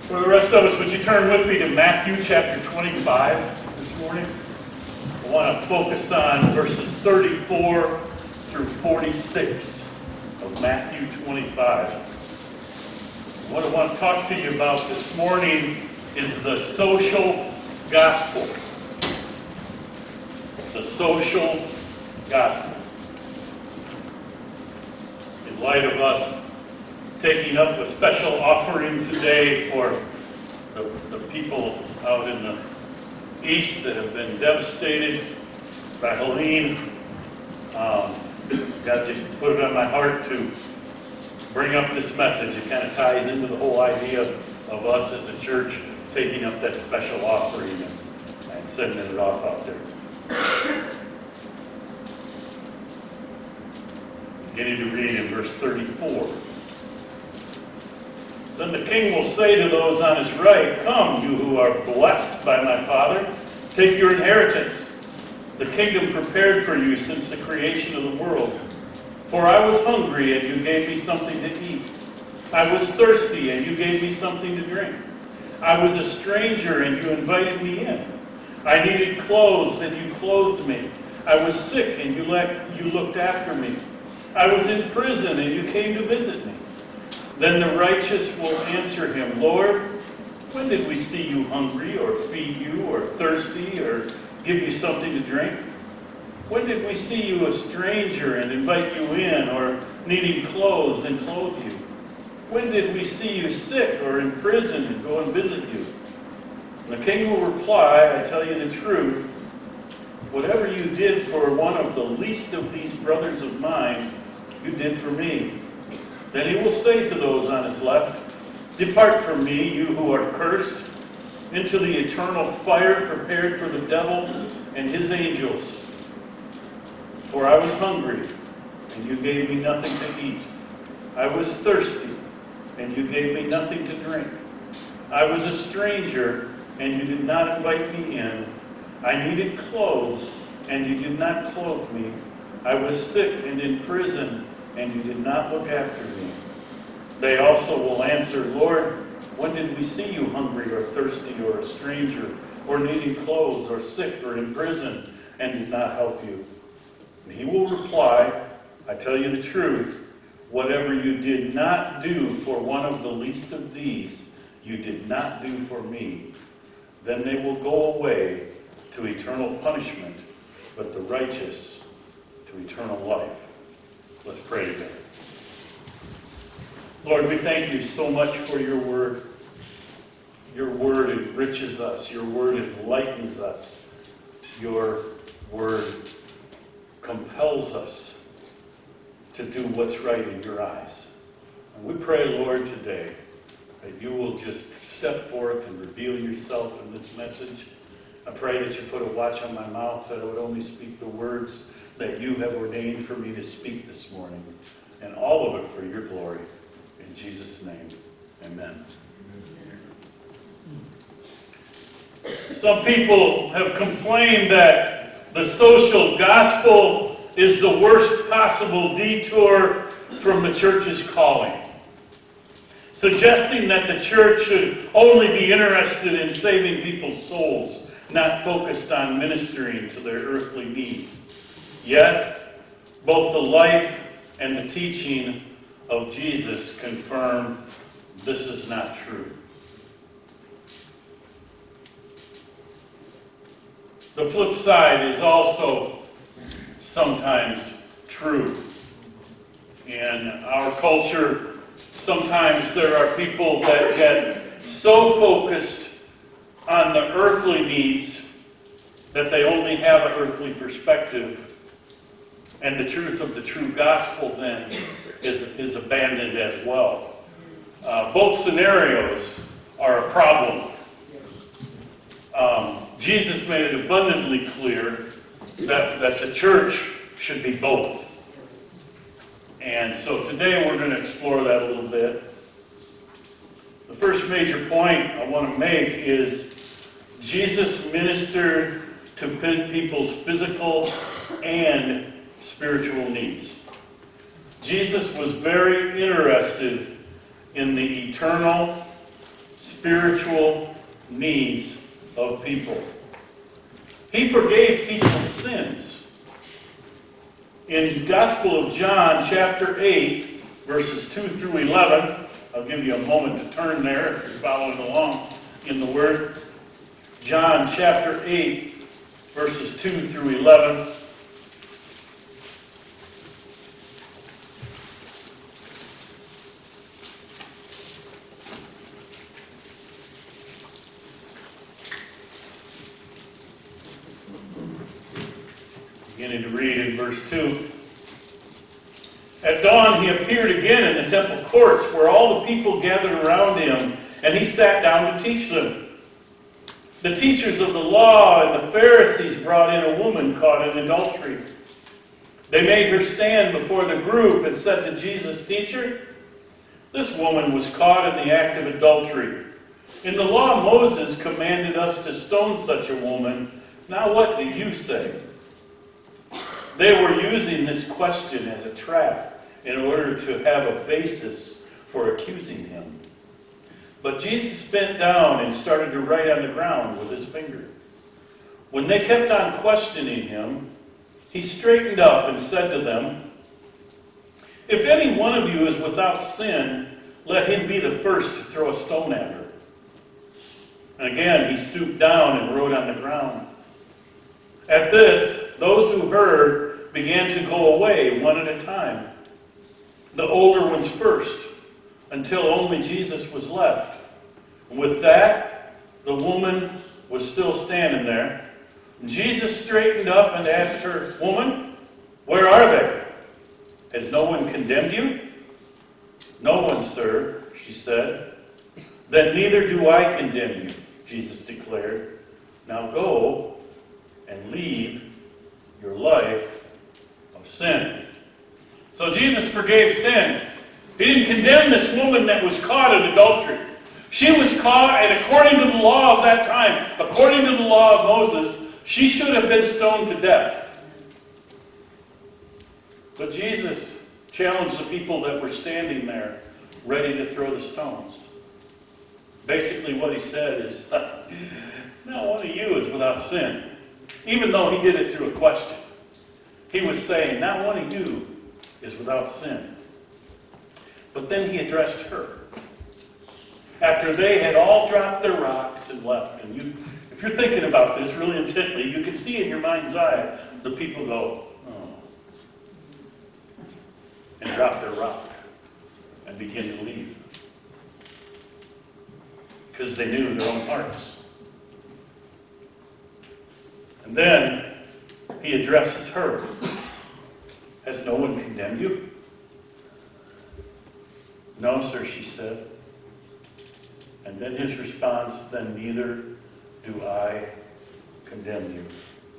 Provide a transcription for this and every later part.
For the rest of us, would you turn with me to Matthew chapter 25 this morning? I want to focus on verses 34 through 46 of Matthew 25. What I want to talk to you about this morning is the social gospel. The social gospel. In light of us taking up a special offering today for the people out in the east that have been devastated by Helene. God just put it on my heart to bring up this message. It kind of ties into the whole idea of us as a church taking up that special offering and sending it off out there. Beginning to read in verse 34. Then the king will say to those on his right, "Come, you who are blessed by my Father, take your inheritance, the kingdom prepared for you since the creation of the world. For I was hungry, and you gave me something to eat. I was thirsty, and you gave me something to drink. I was a stranger, and you invited me in. I needed clothes, and you clothed me. I was sick, and you looked after me. I was in prison, and you came to visit me." Then the righteous will answer him, "Lord, when did we see you hungry, or feed you, or thirsty, or give you something to drink? When did we see you a stranger and invite you in, or needing clothes and clothe you? When did we see you sick or in prison and go and visit you?" And the king will reply, "I tell you the truth, whatever you did for one of the least of these brothers of mine, you did for me." Then he will say to those on his left, "Depart from me, you who are cursed, into the eternal fire prepared for the devil and his angels. For I was hungry, and you gave me nothing to eat. I was thirsty, and you gave me nothing to drink. I was a stranger, and you did not invite me in. I needed clothes, and you did not clothe me. I was sick and in prison, and you did not look after me." They also will answer, "Lord, when did we see you hungry or thirsty or a stranger or needing clothes or sick or in prison and did not help you?" And he will reply, "I tell you the truth, whatever you did not do for one of the least of these, you did not do for me." Then they will go away to eternal punishment, but the righteous to eternal life. Let's pray together. Lord, we thank you so much for your word. Your word enriches us. Your word enlightens us. Your word compels us to do what's right in your eyes. And we pray, Lord, today that you will just step forth and reveal yourself in this message. I pray that you put a watch on my mouth, that I would only speak the words that you have ordained for me to speak this morning, and all of it for your glory. In Jesus' name, amen. Some people have complained that the social gospel is the worst possible detour from the church's calling, suggesting that the church should only be interested in saving people's souls, not focused on ministering to their earthly needs. Yet, both the life and the teaching of Jesus confirm this is not true. The flip side is also sometimes true. In our culture, sometimes there are people that get so focused on the earthly needs that they only have an earthly perspective. And the truth of the true gospel then is abandoned as well. Both scenarios are a problem. Jesus made it abundantly clear that the church should be both. And so today we're going to explore that a little bit. The first major point I want to make is Jesus ministered to people's physical and spiritual needs. Jesus was very interested in the eternal spiritual needs of people. He forgave people's sins. In Gospel of John, chapter 8, verses 2 through 11, I'll give you a moment to turn there if you're following along in the Word. John chapter 8, verses 2 through 11. Beginning to read in verse 2. At dawn he appeared again in the temple courts where all the people gathered around him, and he sat down to teach them. The teachers of the law and the Pharisees brought in a woman caught in adultery. They made her stand before the group and said to Jesus, "Teacher, this woman was caught in the act of adultery. In the law, Moses commanded us to stone such a woman. Now what do you say?" They were using this question as a trap in order to have a basis for accusing him. But Jesus bent down and started to write on the ground with his finger. When they kept on questioning him, he straightened up and said to them, "If any one of you is without sin, let him be the first to throw a stone at her." And again he stooped down and wrote on the ground. At this, those who heard began to go away one at a time, the older ones first, until only Jesus was left. And with that, the woman was still standing there. And Jesus straightened up and asked her, "Woman, where are they? Has no one condemned you?" "No one, sir," she said. "Then neither do I condemn you," Jesus declared. "Now go and leave your life of sin." So Jesus forgave sin. He didn't condemn this woman that was caught in adultery. She was caught, and according to the law of that time, according to the law of Moses, she should have been stoned to death. But Jesus challenged the people that were standing there, ready to throw the stones. Basically what he said is, not one of you is without sin. Even though he did it through a question. He was saying, not one of you is without sin. But then he addressed her. After they had all dropped their rocks and left, and if you're thinking about this really intently, you can see in your mind's eye the people go, "Oh," and drop their rock and begin to leave. Because they knew their own hearts. And then he addresses her. "Has no one condemned you?" "No, sir," she said. And then his response, "Then neither do I condemn you."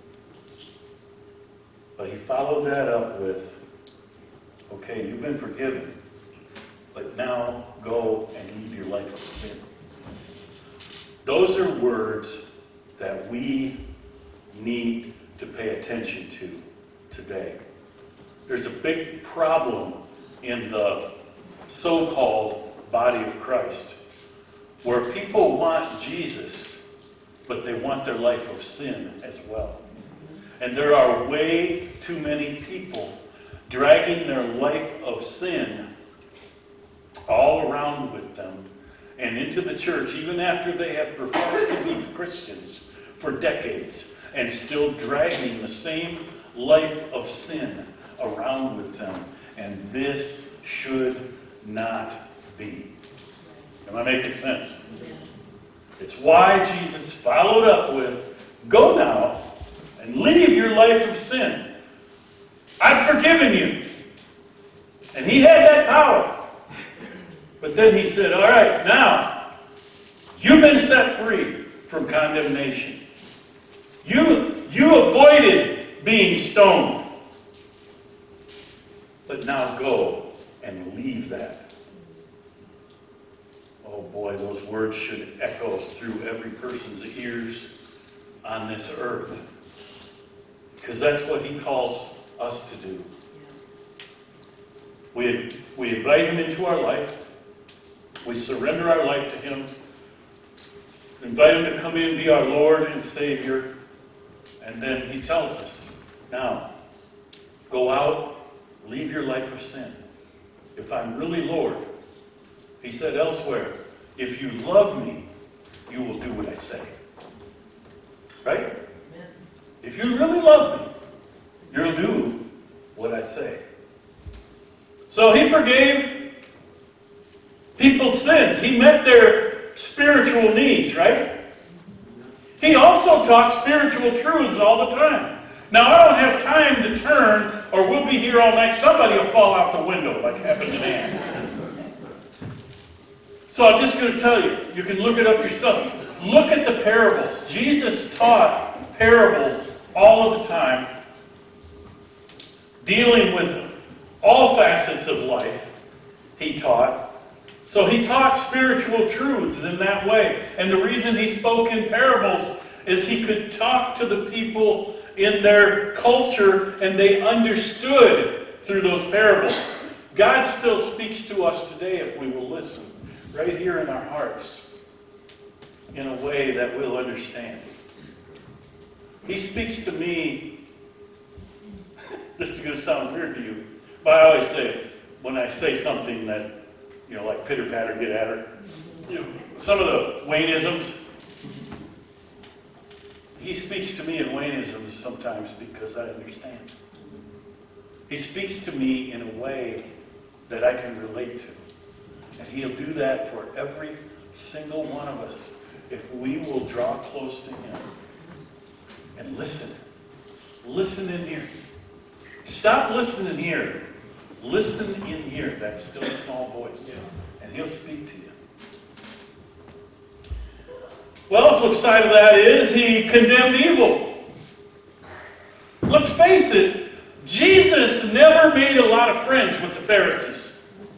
But he followed that up with, "Okay, you've been forgiven, but now go and leave your life of sin." Those are words that we need to pay attention to today. There's a big problem in the so-called body of Christ where people want Jesus, but they want their life of sin as well. And there are way too many people dragging their life of sin all around with them and into the church, even after they have professed to be Christians for decades, and still dragging the same life of sin around with them. And this should not be. Am I making sense? It's why Jesus followed up with, "Go now and leave your life of sin. I've forgiven you." And he had that power. But then he said, "All right, now, you've been set free from condemnation. You avoided being stoned. But now go and leave that." Oh boy, those words should echo through every person's ears on this earth. Because that's what he calls us to do. We invite him into our life. We surrender our life to him. Invite him to come in, be our Lord and Savior. And then he tells us, now, go out, leave your life of sin. If I'm really Lord, he said elsewhere, if you love me, you will do what I say. Right? Amen. If you really love me, you'll do what I say. So he forgave people's sins. He met their spiritual needs, right? He also taught spiritual truths all the time. Now, I don't have time to turn, or we'll be here all night. Somebody will fall out the window, like happened to Dan. So I'm just going to tell you. You can look it up yourself. Look at the parables. Jesus taught parables all of the time, dealing with all facets of life. He taught. So he taught spiritual truths in that way. And the reason he spoke in parables is he could talk to the people in their culture and they understood through those parables. God still speaks to us today if we will listen, right here in our hearts, in a way that we'll understand. He speaks to me. This is going to sound weird to you, but I always say, when I say something that, like pitter patter, get at her. Some of the Wayneisms. He speaks to me in Wayneisms sometimes because I understand. He speaks to me in a way that I can relate to. And he'll do that for every single one of us if we will draw close to him and listen. Listen in here. Stop listening here. Listen in here, that still small voice, and he'll speak to you. Well, the flip side of that is he condemned evil. Let's face it, Jesus never made a lot of friends with the Pharisees.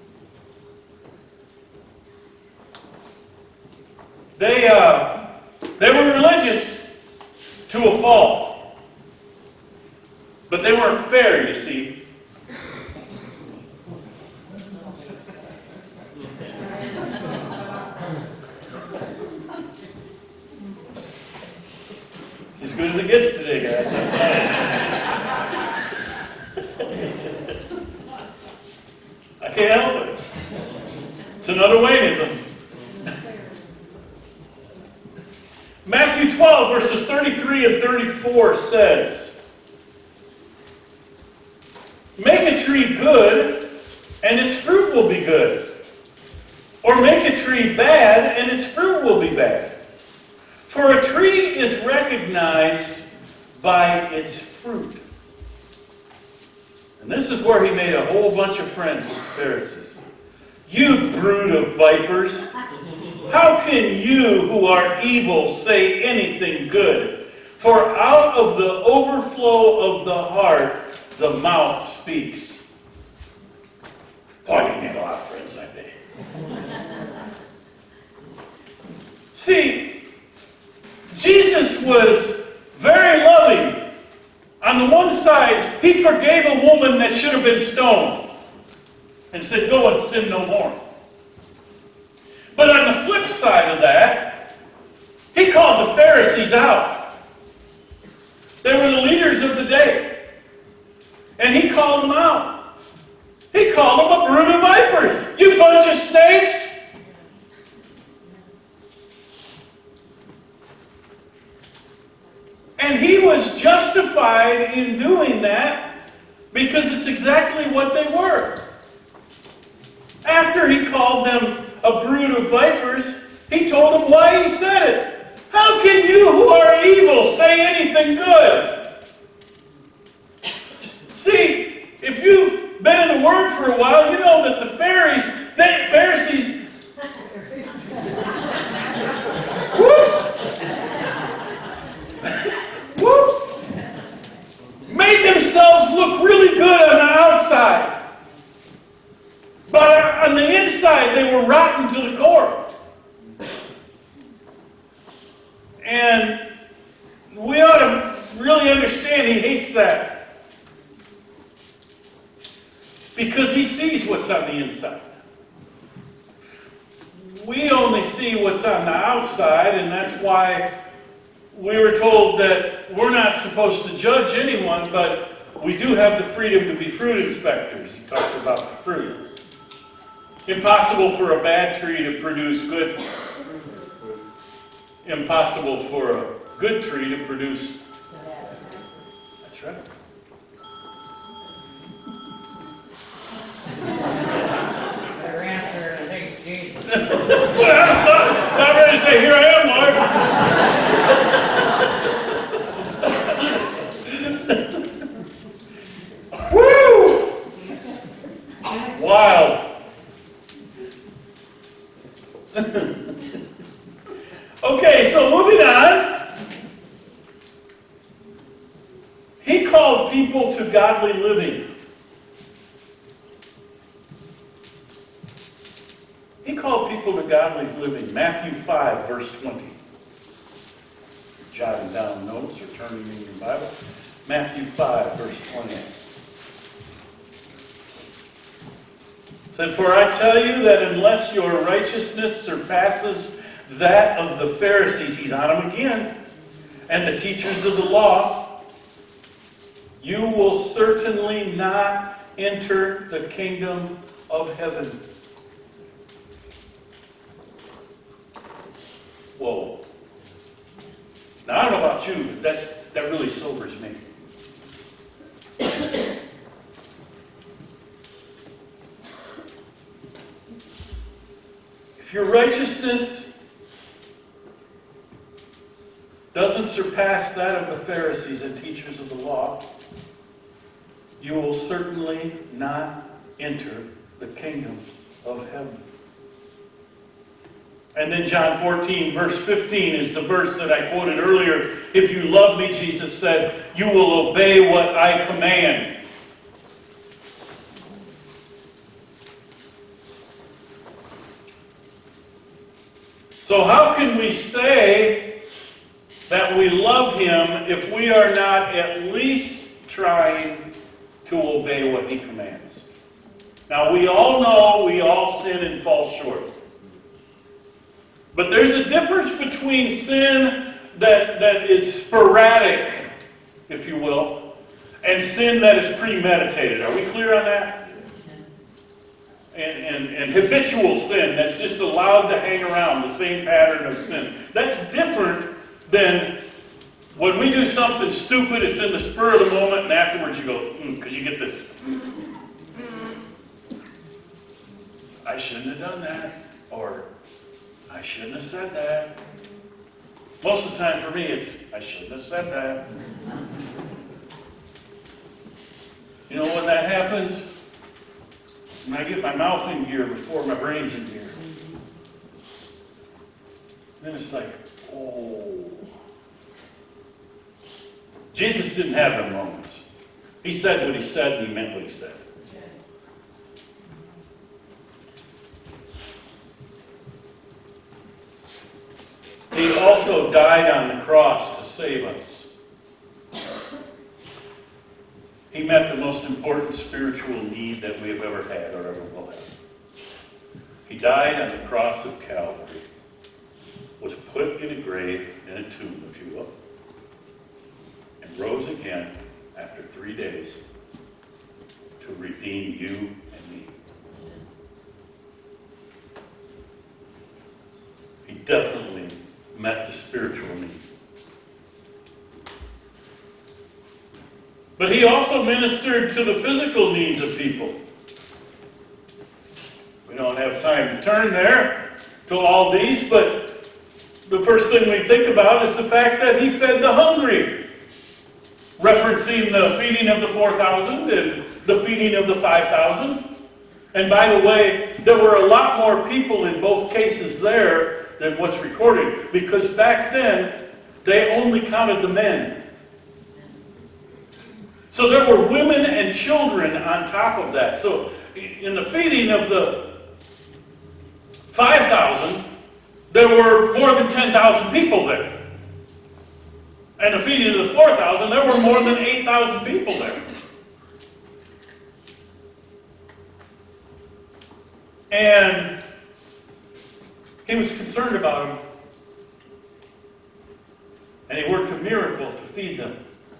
They were religious to a fault, but they weren't fair, you see. As good as it gets today, guys. I'm sorry. I can't help it. It's another Wayneism. Matthew 12, verses 33 and 34 says, make a tree good, and its fruit will be good. Or make a tree bad, and its fruit will be bad. For a tree is recognized by its fruit. And this is where he made a whole bunch of friends with the Pharisees. You brood of vipers, how can you who are evil say anything good? For out of the overflow of the heart, the mouth speaks. Boy, you made a lot of friends that day. See, Jesus was very loving. On the one side, he forgave a woman that should have been stoned and said, go and sin no more. But on the flip side of that, he called the Pharisees out. They were the leaders of the day. And he called them out. He called them a brood of vipers. You bunch of snakes. And he was justified in doing that because it's exactly what they were. After he called them a brood of vipers, he told them why he said it. How can you who are evil say anything good? See, if you've been in the Word for a while, you know that the Pharisees made themselves look really good on the outside. But on the inside, they were rotten to the core. And we ought to really understand he hates that. Because he sees what's on the inside. we only see what's on the outside, and that's why we were told that we're not supposed to judge anyone, but we do have the freedom to be fruit inspectors. He talked about the fruit. Impossible for a bad tree to produce good. Impossible for a good tree to produce. That's right. Your answer, I think, Jesus. I'm ready to say, here I am, Lord. Woo! Wild. Okay, so moving on. He called people to godly living. He called people to godly living. Matthew 5, verse 20. Jotting down notes or turning in your Bible. Matthew 5, verse 20. It said, "For I tell you that unless your righteousness surpasses that of the Pharisees," he's on them again, "and the teachers of the law, you will certainly not enter the kingdom of heaven." Whoa. Now, I don't know about you, but that really sobers me. If your righteousness doesn't surpass that of the Pharisees and teachers of the law, you will certainly not enter the kingdom of heaven. And then John 14, verse 15 is the verse that I quoted earlier. "If you love me," Jesus said, "you will obey what I command." So how can we say that we love Him if we are not at least trying to obey what He commands? Now, we all know we all sin and fall short. But there's a difference between sin that is sporadic, if you will, and sin that is premeditated. Are we clear on that? And habitual sin that's just allowed to hang around, the same pattern of sin. That's different than when we do something stupid, it's in the spur of the moment, and afterwards you go, because you get this, I shouldn't have done that, or I shouldn't have said that. Most of the time for me, it's, I shouldn't have said that. You know when that happens? When I get my mouth in gear before my brain's in gear. Then it's like, oh. Jesus didn't have them moments. He said what he said, and he meant what he said. He also died on the cross to save us. He met the most important spiritual need that we have ever had or ever will have. He died on the cross of Calvary, was put in a grave, in a tomb, if you will, and rose again after 3 days to redeem you and me. He definitely met the spiritual need. But he also ministered to the physical needs of people. We don't have time to turn there to all these, but the first thing we think about is the fact that he fed the hungry, referencing the feeding of the 4,000 and the feeding of the 5,000. And by the way, there were a lot more people in both cases there than what's recorded, because back then, they only counted the men. So there were women and children on top of that. So in the feeding of the 5,000, there were more than 10,000 people there. And the feeding of the 4,000, there were more than 8,000 people there. And He was concerned about them. And he worked a miracle to feed them.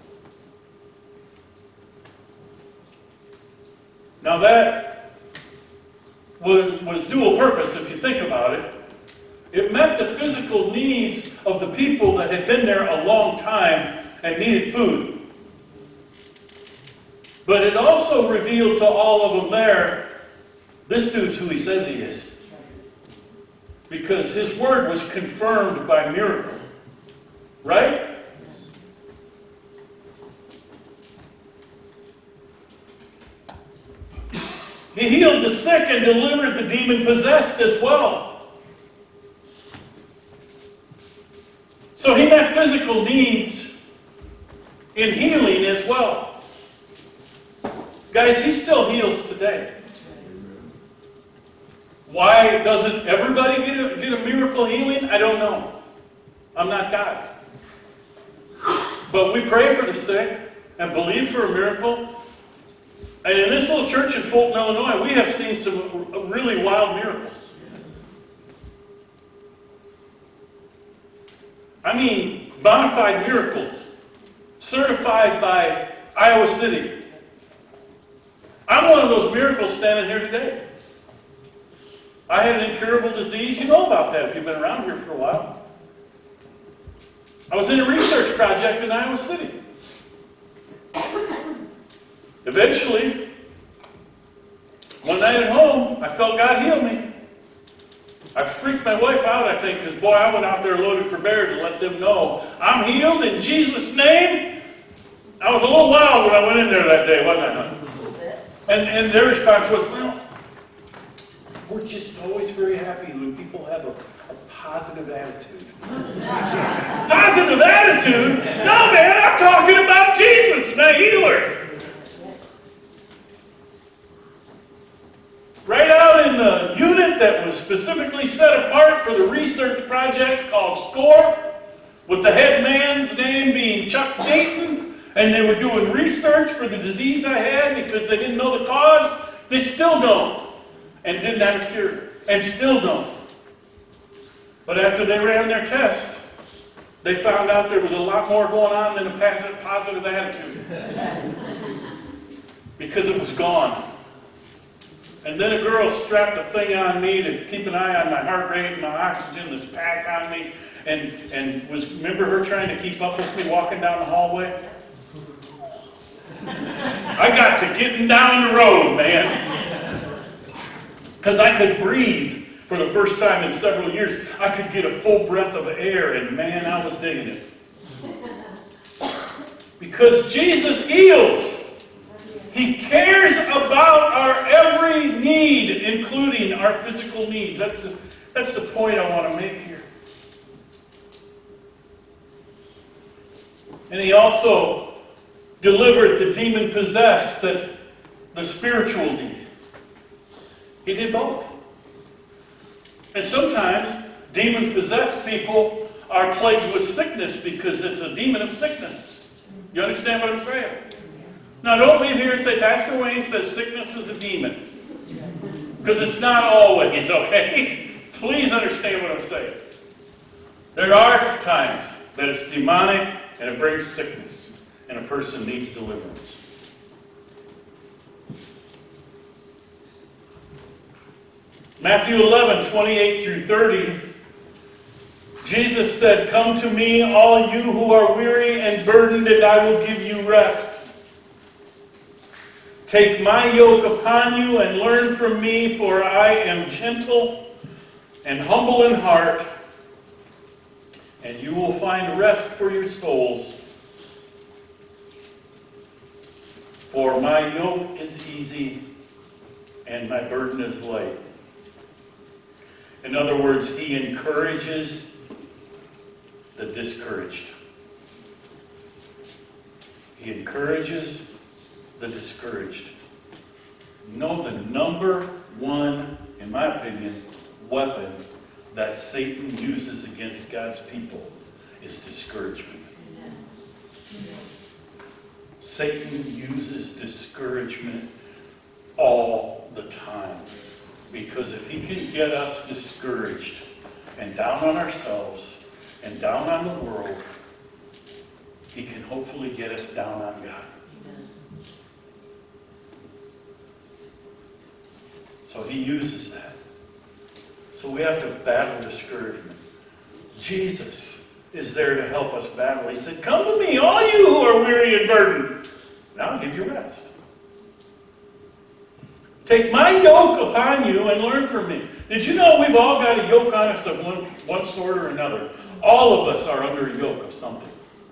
Now that was dual purpose if you think about it. It met the physical needs of the people that had been there a long time and needed food. But it also revealed to all of them there, this dude's who he says he is. Because his word was confirmed by miracle. Right? He healed the sick and delivered the demon-possessed as well. So he met physical needs in healing as well. Guys, he still heals today. Why doesn't everybody get a miracle healing? I don't know. I'm not God. But we pray for the sick and believe for a miracle. And in this little church in Fulton, Illinois, we have seen some really wild miracles. I mean, bona fide miracles. Certified by Iowa City. I'm one of those miracles standing here today. I had an incurable disease. You know about that if you've been around here for a while. I was in a research project in Iowa City. Eventually, one night at home, I felt God heal me. I freaked my wife out, I think, because, boy, I went out there loaded for bear to let them know I'm healed in Jesus' name. I was a little wild when I went in there that day, wasn't I, honey? And their response was, well, we're just always very happy when people have a positive attitude. Positive attitude? No, man, I'm talking about Jesus, my healer. Right out in the unit that was specifically set apart for the research project called SCORE, with the head man's name being Chuck Dayton, and they were doing research for the disease I had because they didn't know the cause. They still don't. And didn't have a cure. And still don't. But after they ran their tests, they found out there was a lot more going on than a positive attitude. Because it was gone. And then a girl strapped a thing on me to keep an eye on my heart rate and my oxygen, this pack on me, and remember her trying to keep up with me walking down the hallway? I got to getting down the road, man. Because I could breathe for the first time in several years. I could get a full breath of air, and man, I was digging it. Because Jesus heals. He cares about our every need, including our physical needs. That's the point I want to make here. And he also delivered the demon-possessed, the spiritual need. He did both. And sometimes demon-possessed people are plagued with sickness because it's a demon of sickness. You understand what I'm saying? Now don't leave here and say, Pastor Wayne says sickness is a demon. Because it's not always, okay? Please understand what I'm saying. There are times that it's demonic and it brings sickness. And a person needs deliverance. Matthew 11:28 through 30. Jesus said, "Come to me, all you who are weary and burdened, and I will give you rest. Take my yoke upon you and learn from me, for I am gentle and humble in heart, and you will find rest for your souls. For my yoke is easy and my burden is light." In other words, he encourages the discouraged. He encourages the discouraged. You know, the number one, in my opinion, weapon that Satan uses against God's people is discouragement. Satan uses discouragement all the time. Because if he can get us discouraged, and down on ourselves and down on the world, He can hopefully get us down on God. So He uses that. So we have to battle discouragement. Jesus is there to help us battle. He said, "Come to me, all you who are weary and burdened, and I'll give you rest. Take my yoke upon you and learn from me." Did you know we've all got a yoke on us of one sort or another? All of us are under a yoke of something.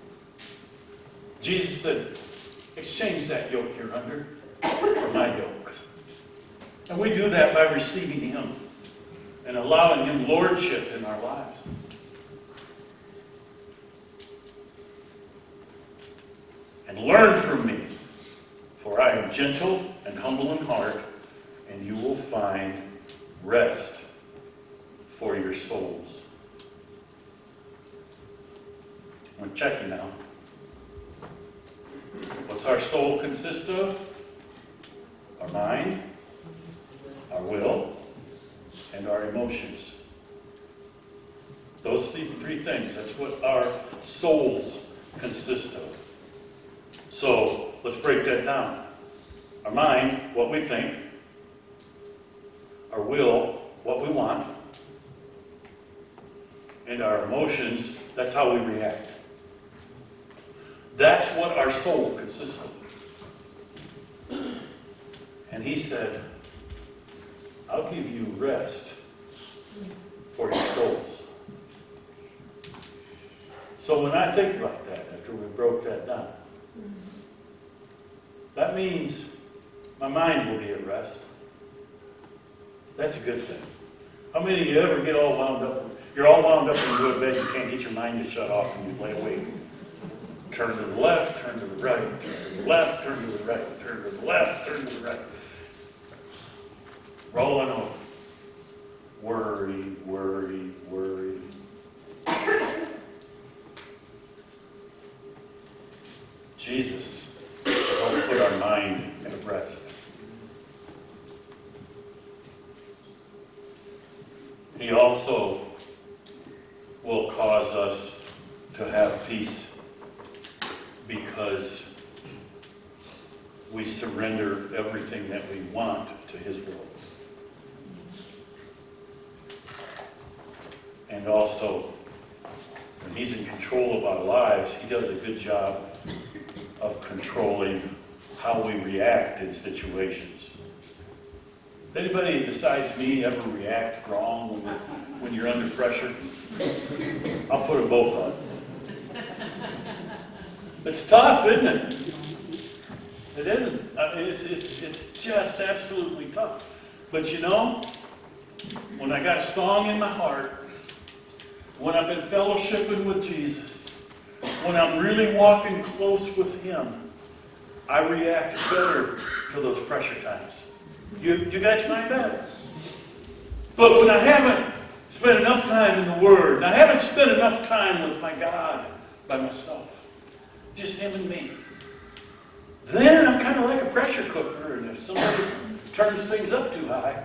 Jesus said, "Exchange that yoke you're under for my yoke." And we do that by receiving Him and allowing Him lordship in our lives. And learn from me, for I am gentle and humble in heart, and you will find rest for your souls. I'm checking now. What's our soul consist of? Our mind, our will, and our emotions. Those three things, that's what our souls consist of. So, let's break that down. Our mind, what we think. Our will, what we want. And our emotions, that's how we react. That's what our soul consists of. And He said, "I'll give you rest for your souls." So when I think about that, after we broke that down, that means my mind will be at rest. That's a good thing. How many of you ever get all wound up? You're all wound up when you go to bed, you can't get your mind to shut off and you lay awake. Turn to the left, turn to the right, turn to the left, turn to the right, turn to the left, turn to the right. Rolling over. Worry, worry, worry. Jesus will put our mind at rest. He also will cause us to have peace because we surrender everything that we want to His will. And also, when He's in control of our lives, He does a good job of controlling how we react in situations. Anybody besides me ever react wrong when you're under pressure? I'll put them both on. It's tough, isn't it? It isn't. It's just absolutely tough. But you know, when I got a song in my heart, when I've been fellowshipping with Jesus, when I'm really walking close with Him, I react better to those pressure times. You guys find that? But when I haven't spent enough time in the Word, and I haven't spent enough time with my God by myself, just Him and me, then I'm kind of like a pressure cooker, and if somebody turns things up too high,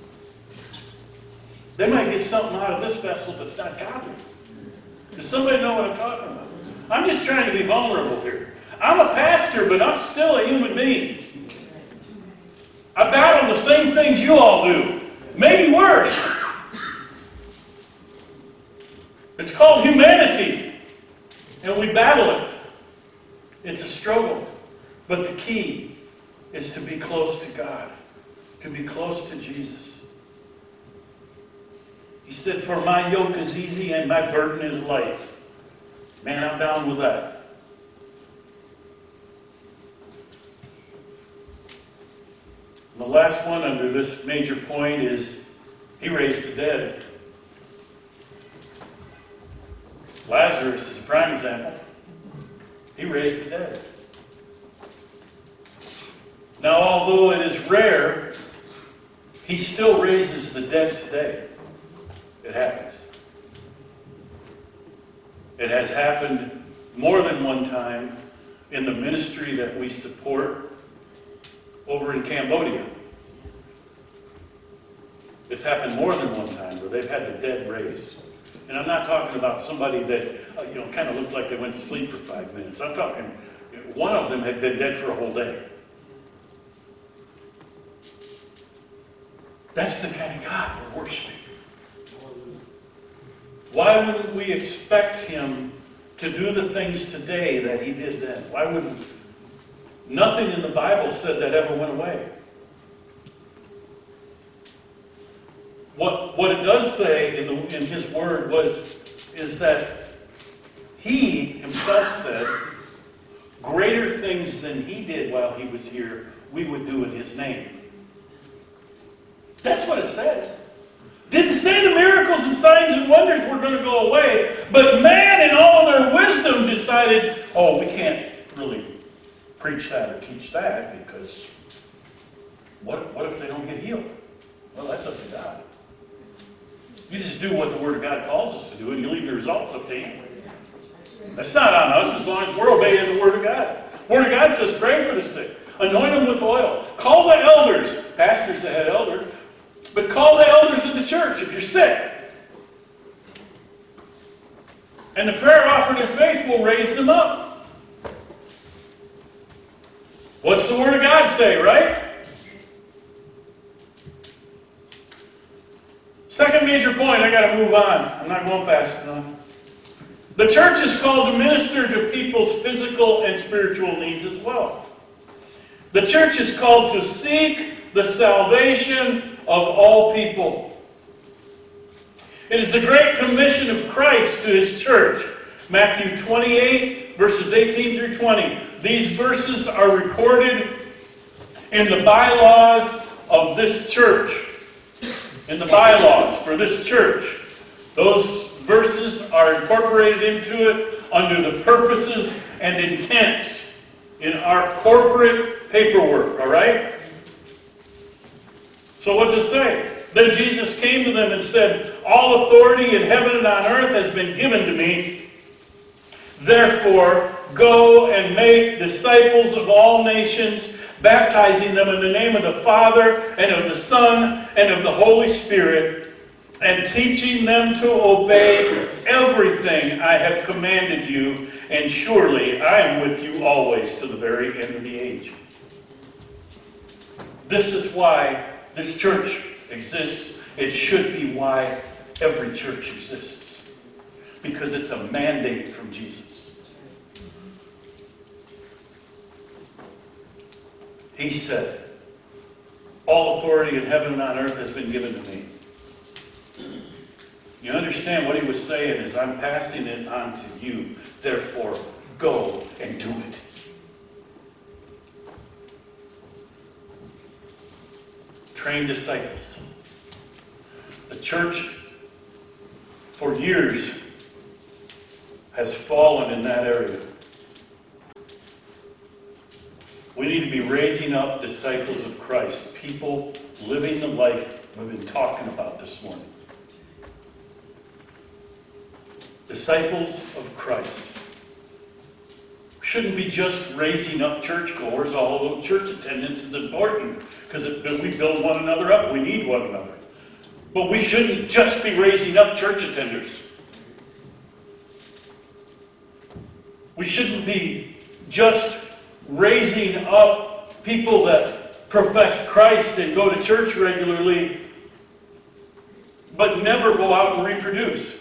they might get something out of this vessel that's not godly. Does somebody know what I'm talking about? I'm just trying to be vulnerable here. I'm a pastor, but I'm still a human being. I battle the same things you all do. Maybe worse. It's called humanity. And we battle it. It's a struggle. But the key is to be close to God. To be close to Jesus. He said, "For my yoke is easy and my burden is light." Man, I'm down with that. And the last one under this major point is He raised the dead. Lazarus is a prime example. He raised the dead. Now, although it is rare, He still raises the dead today. It happens. It has happened more than one time in the ministry that we support over in Cambodia. It's happened more than one time where they've had the dead raised. And I'm not talking about somebody that, kind of looked like they went to sleep for 5 minutes. I'm talking, one of them had been dead for a whole day. That's the kind of God we're worshiping. Why wouldn't we expect him to do the things today that he did then? Why wouldn't? Nothing in the Bible said that ever went away. What it does say in his word is that he himself said, greater things than he did while he was here, we would do in his name. That's what it says. Didn't say the miracles and signs and wonders were going to go away, but man in all of their wisdom decided, we can't really preach that or teach that, because what if they don't get healed? Well, that's up to God. You just do what the Word of God calls us to do, and you leave the results up to him. That's not on us as long as we're obeying the Word of God. The Word of God says, pray for the sick. Anoint them with oil. Call the elders. Pastor's the head elder. But call the elders in the church if you're sick. And the prayer offered in faith will raise them up. What's the Word of God say, right? Second major point, I got to move on. I'm not going fast enough. The church is called to minister to people's physical and spiritual needs as well. The church is called to seek the salvation of all people. It is the great commission of Christ to his church. Matthew 28, verses 18 through 20. These verses are recorded in the bylaws of this church. In the bylaws for this church. Those verses are incorporated into it under the purposes and intents in our corporate paperwork, all right? So what's it say? Then Jesus came to them and said, all authority in heaven and on earth has been given to me. Therefore, go and make disciples of all nations, baptizing them in the name of the Father and of the Son and of the Holy Spirit, and teaching them to obey everything I have commanded you, and surely I am with you always to the very end of the age. This is why this church exists. It should be why every church exists. Because it's a mandate from Jesus. He said, all authority in heaven and on earth has been given to me. You understand what he was saying is, I'm passing it on to you. Therefore, go and do it. Train disciples. The church, for years, has fallen in that area. We need to be raising up disciples of Christ. People living the life we've been talking about this morning. Disciples of Christ. Shouldn't be just raising up churchgoers, although church attendance is important because we build one another up. We need one another. But we shouldn't just be raising up church attenders. We shouldn't be just raising up people that profess Christ and go to church regularly, but never go out and reproduce.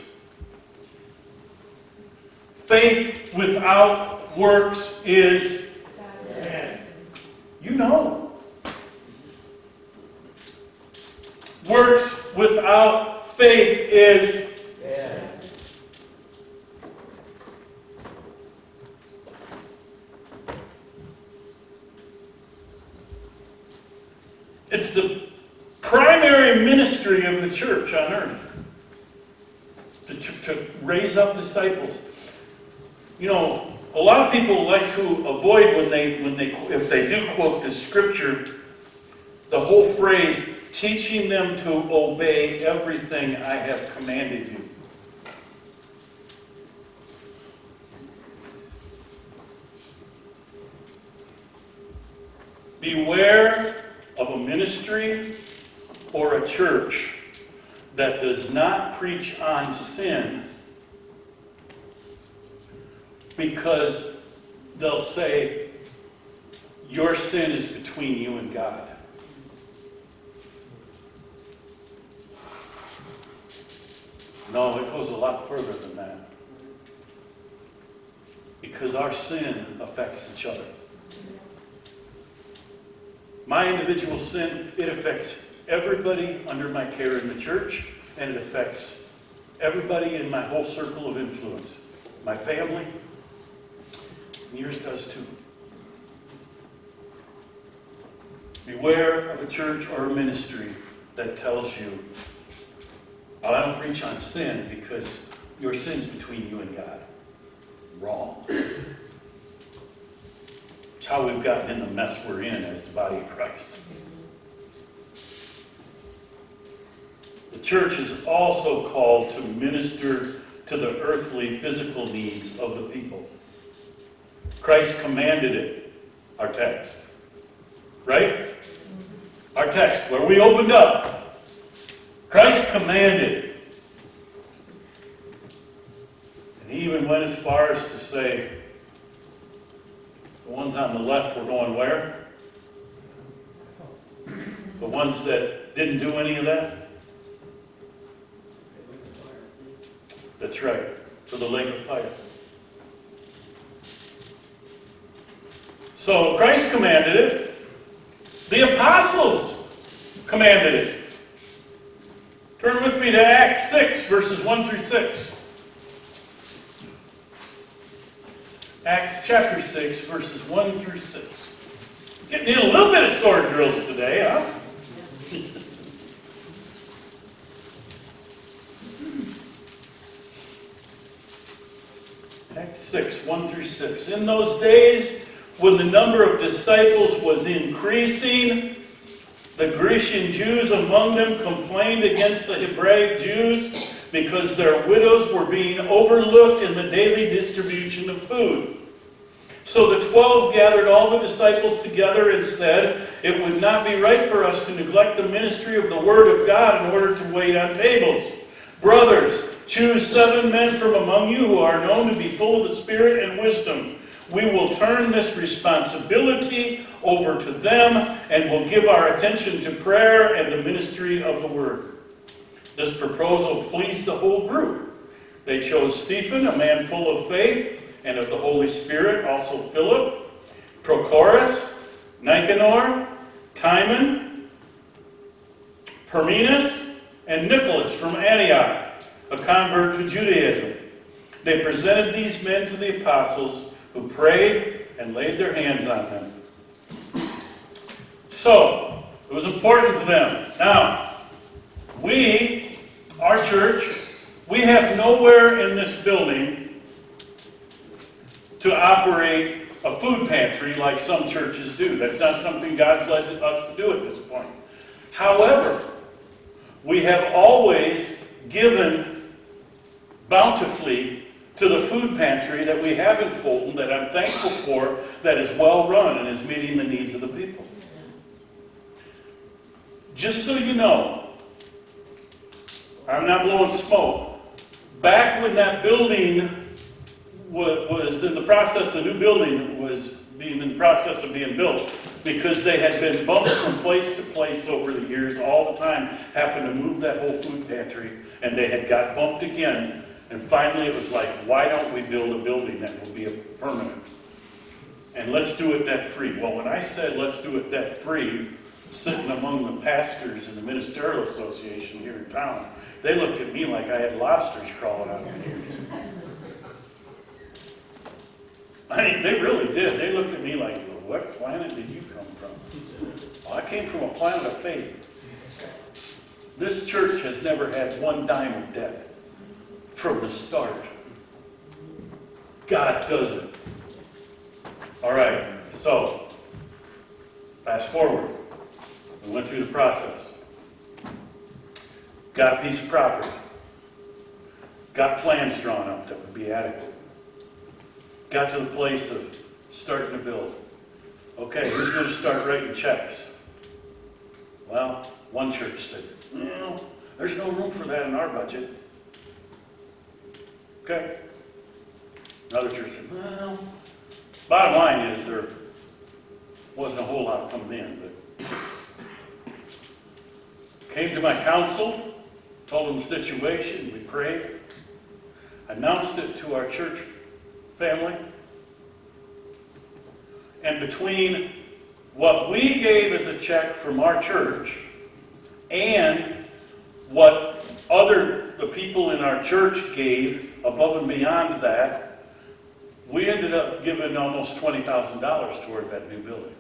Faith without works is dead. You know. Works without faith is dead. It's the primary ministry of the church on earth. To raise up disciples. You know, a lot of people like to avoid if they do quote the scripture, the whole phrase, teaching them to obey everything I have commanded you. Beware of a ministry or a church that does not preach on sin, because they'll say, your sin is between you and God. No, it goes a lot further than that. Because our sin affects each other. My individual sin, it affects everybody under my care in the church, and it affects everybody in my whole circle of influence. My family, and yours does too. Beware of a church or a ministry that tells you, oh, I don't preach on sin because your sin's between you and God. Wrong. It's how we've gotten in the mess we're in as the body of Christ. The church is also called to minister to the earthly, physical needs of the people. Christ commanded it, our text. Right? Our text, where we opened up. Christ commanded. And he even went as far as to say, the ones on the left were going where? The ones that didn't do any of that? That's right, for the lake of fire. So Christ commanded it. The apostles commanded it. Turn with me to Acts 6, verses 1 through 6. Acts chapter 6, verses 1 through 6. Getting in a little bit of sword drills today, huh? Acts 6, 1 through 6. In those days, when the number of disciples was increasing, the Grecian Jews among them complained against the Hebraic Jews because their widows were being overlooked in the daily distribution of food. So the 12 gathered all the disciples together and said, it would not be right for us to neglect the ministry of the Word of God in order to wait on tables. Brothers, choose 7 men from among you who are known to be full of the Spirit and wisdom. We will turn this responsibility over to them and will give our attention to prayer and the ministry of the Word. This proposal pleased the whole group. They chose Stephen, a man full of faith and of the Holy Spirit, also Philip, Prochorus, Nicanor, Timon, Parmenas, and Nicholas from Antioch, a convert to Judaism. They presented these men to the apostles, who prayed and laid their hands on them. So, it was important to them. Now, we, our church, we have nowhere in this building to operate a food pantry like some churches do. That's not something God's led us to do at this point. However, we have always given bountifully to the food pantry that we have in Fulton, that I'm thankful for, that is well run and is meeting the needs of the people. Just so you know, I'm not blowing smoke. Back when that building was in the process, the new building was being in the process of being built, because they had been bumped from place to place over the years, all the time, having to move that whole food pantry, and they had got bumped again. And finally it was like, why don't we build a building that will be a permanent? And let's do it debt free. Well, when I said let's do it debt free, sitting among the pastors in the ministerial association here in town, they looked at me like I had lobsters crawling out of my ears. I mean, they really did. They looked at me like, what planet did you come from? Well, I came from a planet of faith. This church has never had one dime of debt. From the start. God does it. All right, so fast forward. We went through the process. Got a piece of property. Got plans drawn up that would be adequate. Got to the place of starting to build. Okay, who's going to start writing checks? Well, one church said, well, There's no room for that in our budget. Okay? Another church said, well, bottom line is there wasn't a whole lot coming in, but came to my council, told them the situation, we prayed, announced it to our church family, and between what we gave as a check from our church and what the people in our church gave above and beyond that, we ended up giving almost $20,000 toward that new building.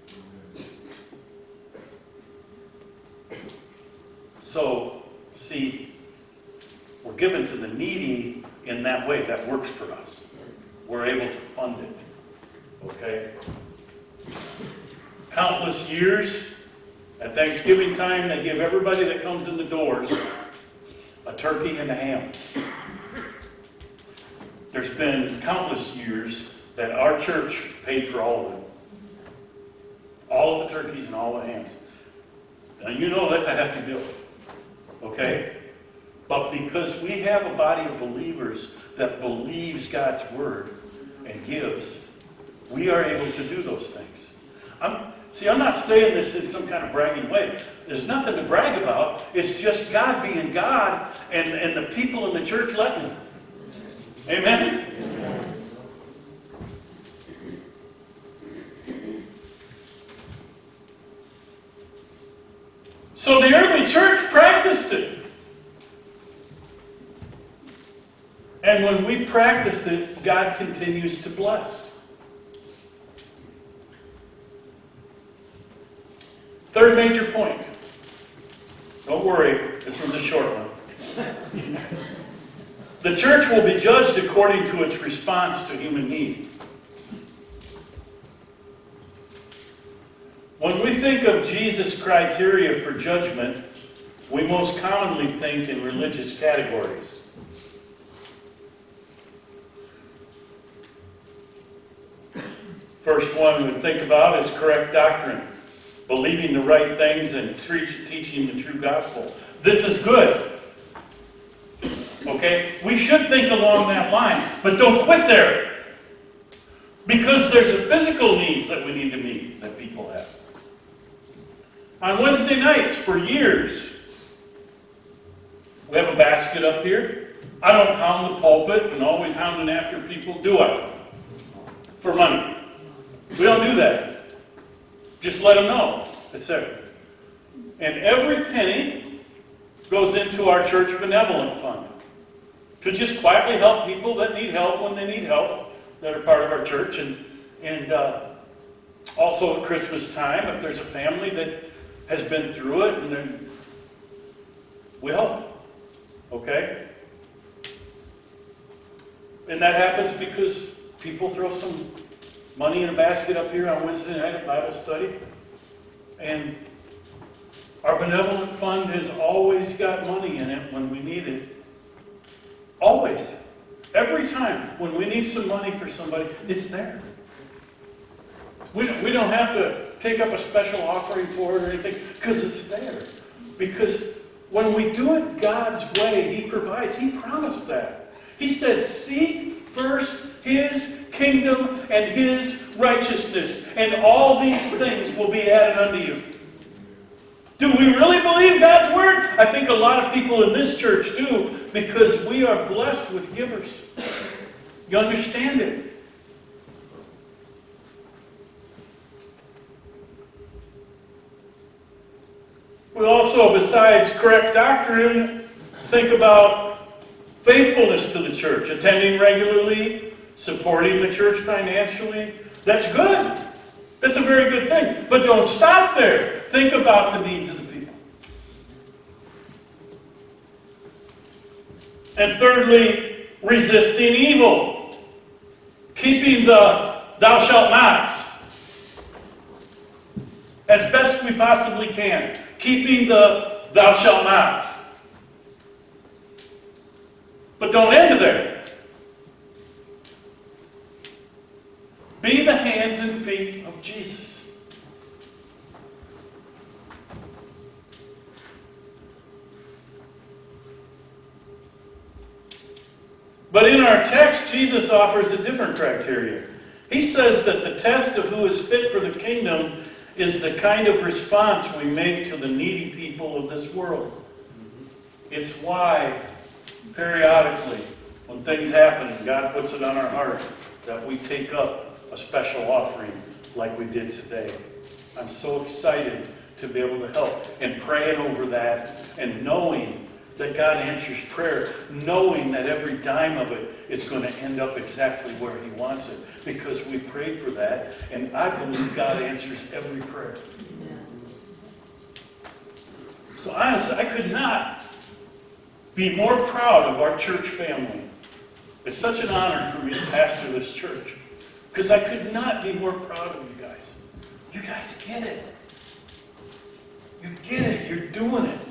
So, see, we're given to the needy in that way. That works for us. We're able to fund it. Okay? Countless years, at Thanksgiving time, they give everybody that comes in the doors a turkey and a ham. There's been countless years that our church paid for all of them. All of the turkeys and all the hams. Now you know that's a hefty bill. Okay? But because we have a body of believers that believes God's word and gives, we are able to do those things. I'm not saying this in some kind of bragging way. There's nothing to brag about. It's just God being God and the people in the church letting Him. Amen? So the early church practiced it. And when we practice it, God continues to bless. Third major point. Don't worry, this one's a short one. The church will be judged according to its response to human need. When we think of Jesus' criteria for judgment, we most commonly think in religious categories. First one we would think about is correct doctrine. Believing the right things and teaching the true gospel. This is good. Okay? We should think along that line, but don't quit there. Because there's a physical needs that we need to meet that people have. On Wednesday nights, for years, we have a basket up here. I don't pound the pulpit and always hounding after people, do I? For money. We don't do that. Just let them know it's there. And every penny goes into our church benevolent fund to just quietly help people that need help when they need help that are part of our church. And also at Christmas time, if there's a family that has been through it, and then we help. Okay? And that happens because people throw some money in a basket up here on Wednesday night at Bible study. And our benevolent fund has always got money in it when we need it. Always. Every time when we need some money for somebody, it's there. We don't have to take up a special offering for it or anything, because it's there. Because when we do it God's way, He provides. He promised that. He said, seek first His kingdom and His righteousness, and all these things will be added unto you. Do we really believe God's word? I think a lot of people in this church do, because we are blessed with givers. You understand it? We also, besides correct doctrine, think about faithfulness to the church, attending regularly, supporting the church financially. That's good. That's a very good thing. But don't stop there. Think about the needs of the people. And thirdly, resisting evil. Keeping the thou shalt nots as best we possibly can. Keeping the thou shalt nots. But don't end there. Be the hands and feet of Jesus. But in our text, Jesus offers a different criteria. He says that the test of who is fit for the kingdom is the kind of response we make to the needy people of this world. It's why, periodically, when things happen and God puts it on our heart, that we take up a special offering like we did today. I'm so excited to be able to help and praying over that and knowing that God answers prayer, knowing that every dime of it is going to end up exactly where He wants it, because we prayed for that, and I believe God answers every prayer. So honestly, I could not be more proud of our church family. It's such an honor for me to pastor this church, because I could not be more proud of you guys. You guys get it. You get it. You're doing it.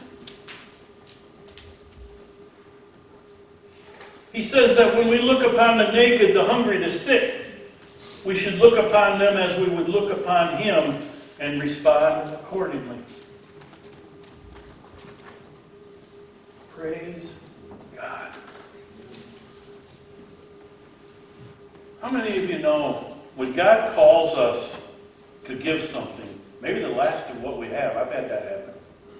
He says that when we look upon the naked, the hungry, the sick, we should look upon them as we would look upon Him and respond accordingly. Praise God. How many of you know when God calls us to give something, maybe the last of what we have, I've had that happen.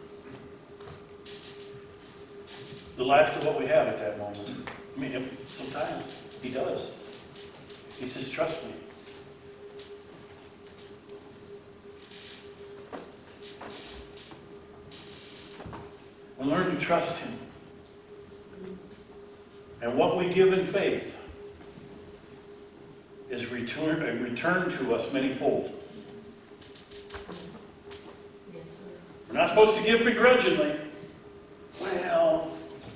The last of what we have at that moment. I mean, sometimes He does. He says, trust me. And learn to trust Him. And what we give in faith is returned to us manyfold. Yes, sir. We're not supposed to give begrudgingly. Well,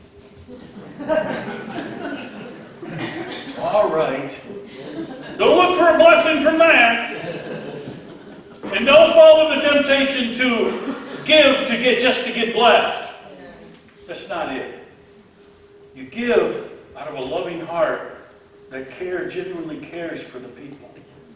all right. Don't look for a blessing from that. And don't fall to the temptation to give just to get blessed. That's not it. You give out of a loving heart that genuinely cares for the people.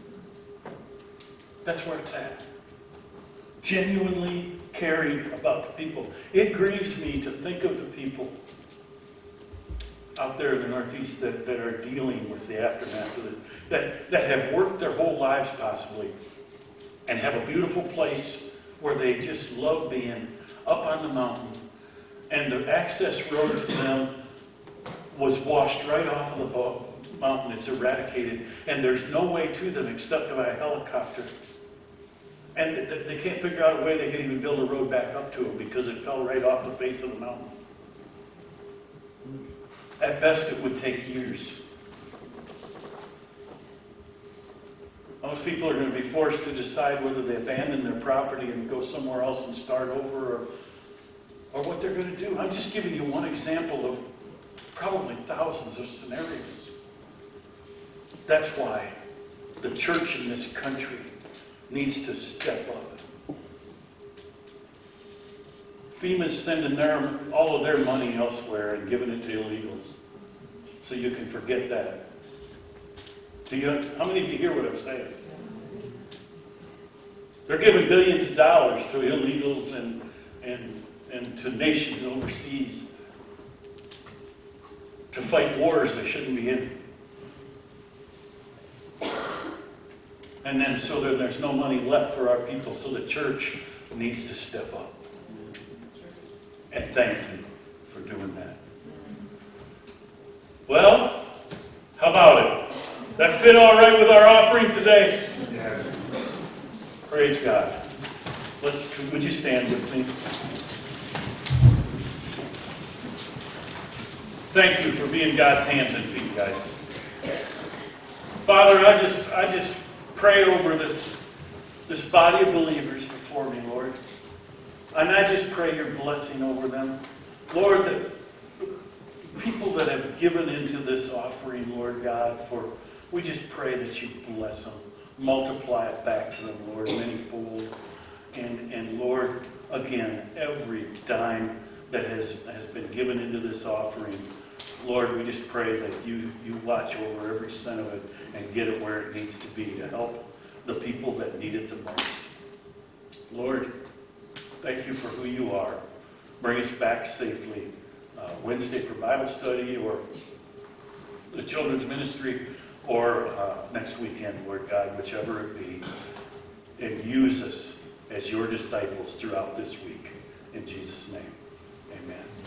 That's where it's at. Genuinely caring about the people. It grieves me to think of the people out there in the Northeast that are dealing with the aftermath of it, that have worked their whole lives possibly and have a beautiful place where they just love being up on the mountain, and the access road to them was washed right off of the mountain. It's eradicated, and there's no way to them except by a helicopter. And they can't figure out a way they can even build a road back up to them because it fell right off the face of the mountain. At best, it would take years. Most people are going to be forced to decide whether they abandon their property and go somewhere else and start over, or what they're going to do. I'm just giving you one example of probably thousands of scenarios. That's why the church in this country needs to step up. FEMA's sending all of their money elsewhere and giving it to illegals. So you can forget that. How many of you hear what I'm saying? They're giving billions of dollars to illegals and to nations overseas to fight wars they shouldn't be in. And then there's no money left for our people, so the church needs to step up. And thank you for doing that. Well, how about it? That fit all right with our offering today? Yes. Praise God. Would you stand with me? Thank you for being God's hands and feet, guys. Father, I just pray over this body of believers before me, Lord. And I just pray your blessing over them. Lord, that people that have given into this offering, Lord God, we just pray that you bless them. Multiply it back to them, Lord, manyfold. And Lord, again, every dime that has been given into this offering, Lord, we just pray that you watch over every cent of it and get it where it needs to be to help the people that need it the most. Lord, thank you for who you are. Bring us back safely Wednesday for Bible study or the children's ministry or next weekend, Lord God, whichever it be, and use us as your disciples throughout this week. In Jesus' name, amen.